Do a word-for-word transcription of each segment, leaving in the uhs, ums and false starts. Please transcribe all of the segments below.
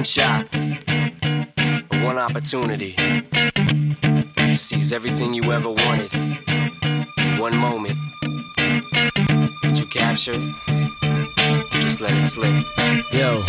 shot, one opportunity to seize everything you ever wanted in one moment. Did you capture it? Just let it slip. Yo.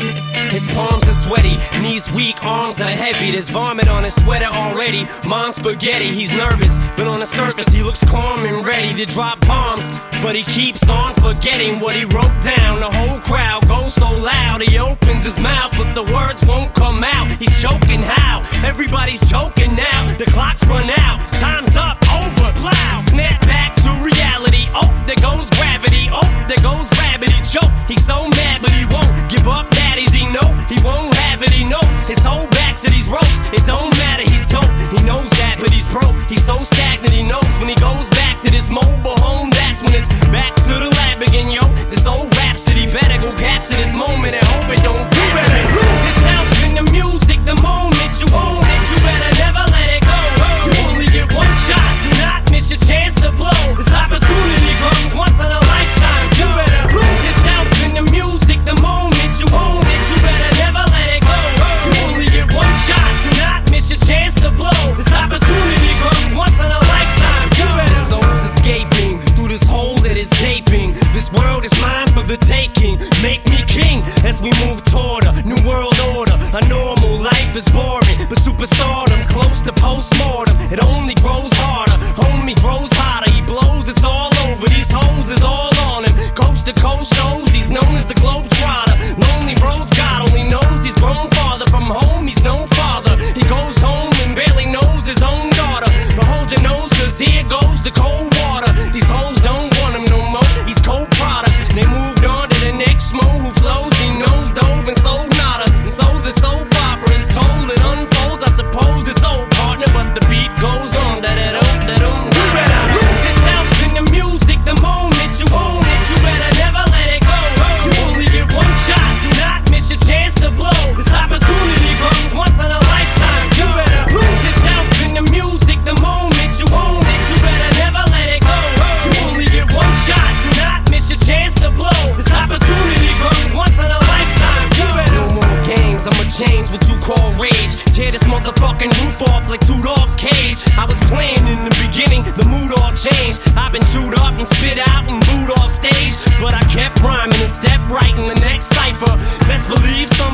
His palms are sweaty, knees weak, arms are heavy. There's vomit on his sweater already. Mom's spaghetti, he's nervous, but on the surface he looks calm and ready to drop bombs. But he keeps on forgetting what he wrote down. The whole crowd goes so loud, he opens his mouth, but the words won't come out. He's choking how? Everybody's joking now. The clock's run out, time's up, over, plow. Snap back to reality. Oh, there goes gravity. Oh, there goes rabbit. He choke. He's so mad, but he won't give up. Daddies, he know he won't have it. He knows his whole back to these ropes. It don't matter. He's dope. He knows that, but he's broke. He's so stagnant. He knows when he goes back to this mobile home. That's when it's back to the lab again, yo. This old rhapsody better go capture this moment and hope it don't do better. Lose itself in the music. The moment you own it, you better never let it go. You only get one shot. Do not miss your chance to blow. This opportunity comes once in a lifetime. You better lose yourself in the music. The moment you own it, you better never let it go. You only get one shot. Do not miss your chance to blow. This opportunity comes once in a lifetime. You better. The soul's escaping through this hole that is gaping. This world is mine for the taking. Make me king as we move toward a new world order. A normal life is boring, but superstardom's close to postmortem. It only grows harder, homie grows hotter. He blows, it's all over. These hoes is all on him. Coast to coast shows, he's known as the Globetrotter. Lonely roads, God only knows he's grown farther from home. He's no father. He goes home and barely knows his own daughter. But hold your nose, cause here goes the cold water. These hoes don't want him no more. He's cold product. They moved on to the next mo who flows. He knows dove and sold nada. And so the soap opera is told. It unfolds. I suppose it's old partner, but the beat goes on. Da da da da da. You better lose yourself in the music. The moment you own it, you better never let it go. You only get one shot. Do not miss your chance to blow. This opportunity comes once in a lifetime. You better lose yourself in the music. The moment you own it, you better never let it go. You only get one shot. Do not miss your chance to blow. This opportunity comes once in a lifetime. You better. No more games. I'ma change what you call rage. Tear this motherfucking roof off like two dogs' cage. I was playing in the beginning, the mood all changed. I've been chewed up and spit out and booed off stage, but I kept rhyming and stepped right in the next cipher. Best believe some